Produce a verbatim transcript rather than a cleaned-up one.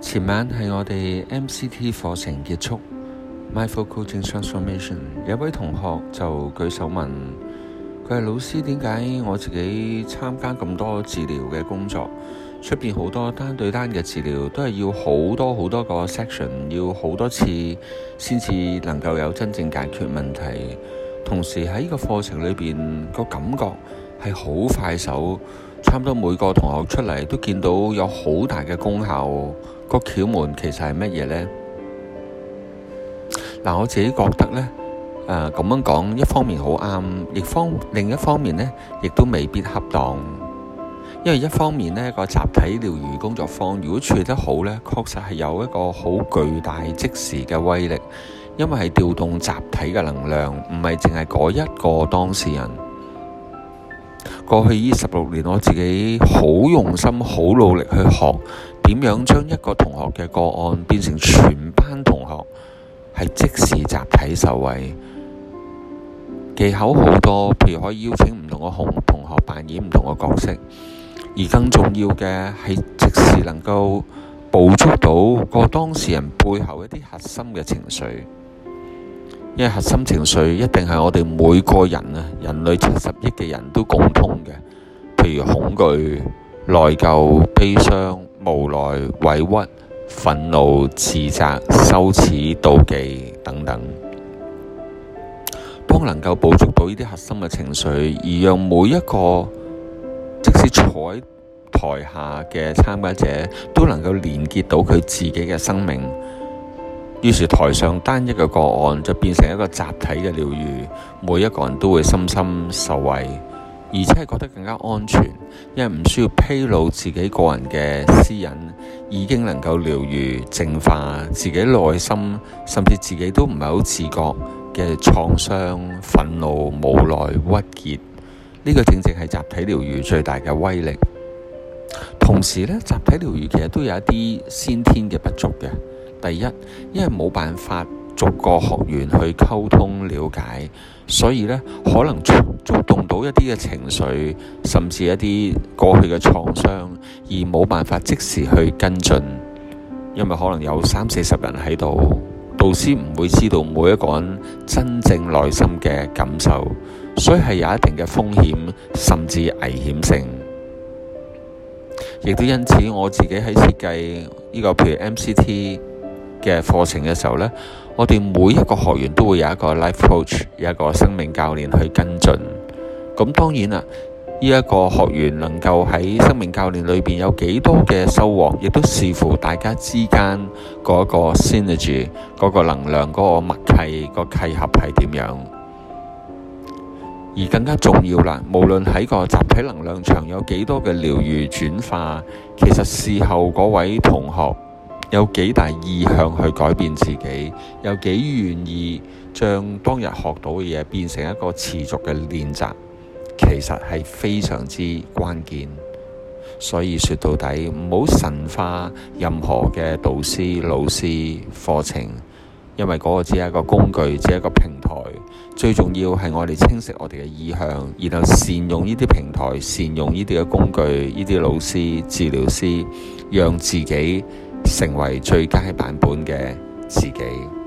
前晚係我哋 M C T 課程結束 Mindful Coaching Transformation， 有一位同學就舉手問佢係老師，點解我自己參加咁多治療嘅工作，出邊好多單對單嘅治療都係要好多好多個 section， 要好多次先至能夠有真正解決問題，同時喺呢個課程裏邊個感覺係好快手，差唔多每個同學出嚟都見到有好大嘅功效。個竅門其實係乜嘢呢？嗱、呃，我自己覺得呢，誒、呃、咁樣講，一方面好啱，亦方另一方面呢，亦都未必恰當。因為一方面呢，個集體療癒工作坊如果處理得好呢，確實係有一個好巨大即時嘅威力，因為係調動集體嘅能量，唔係淨係嗰一個當事人。過去呢十六年，我自己好用心、好努力去學點樣將一個同學嘅個案變成全班同學係即時集體受惠。技巧好多，譬如可以邀請唔同嘅同同學扮演唔同嘅角色，而更重要嘅係即時能夠捕捉到個當事人背後一啲核心嘅情緒。因為核心情緒一定係我哋每個人啊，人類七十億嘅人都共通嘅，譬如恐懼、內疚、悲傷、無奈、委屈、憤怒、自責、羞恥、妒忌等等。當能夠捕捉到呢啲核心嘅情緒，而讓每一個即使坐喺台下嘅參加者都能夠連結到佢自己嘅生命，於是台上單一嘅個案就變成一個集體嘅療癒，每一個人都會深深受惠，而且係覺得更加安全，因為唔需要披露自己個人嘅私隱，已經能夠療癒淨化自己內心，甚至自己都唔係好自覺嘅創傷、憤怒、無奈、鬱結。呢個正正係集體療癒最大嘅威力。同時呢，集體療癒其實都有一啲先天嘅不足嘅。第一，因為冇辦法逐個學員去溝通了解，所以呢可能觸觸動到一啲嘅情緒，甚至一啲過去嘅創傷，而冇辦法即時去跟進。因為可能有三四十人喺度，導師唔會知道每一個人真正內心嘅感受，所以係有一定嘅風險，甚至危險性。亦都因此，我自己喺設計呢個譬如 M C T嘅課程嘅時候呢，我哋每一個學員都會有一個 life coach， 有一個生命教練去跟進。咁當然啦，呢一個學員能夠喺生命教練裏邊有幾多嘅收穫，亦都視乎大家之間嗰個 synergy， 嗰個能量，嗰個默契，個契合係點樣。而更加重要啦，無論喺個集體能量場有幾多嘅療癒轉化，其實事後嗰位同學有幾大意向去改變自己，有幾願意將當日學到嘅嘢變成一個持續嘅練習，其實係非常之關鍵。所以說到底，唔好神化任何嘅導師、老師、課程，因為嗰個只係一個工具，只係一個平台。最重要係我哋清晰我哋嘅意向，然後善用呢啲平台，善用呢啲嘅工具，呢啲老師、治療師，讓自己成為最佳版本嘅自己。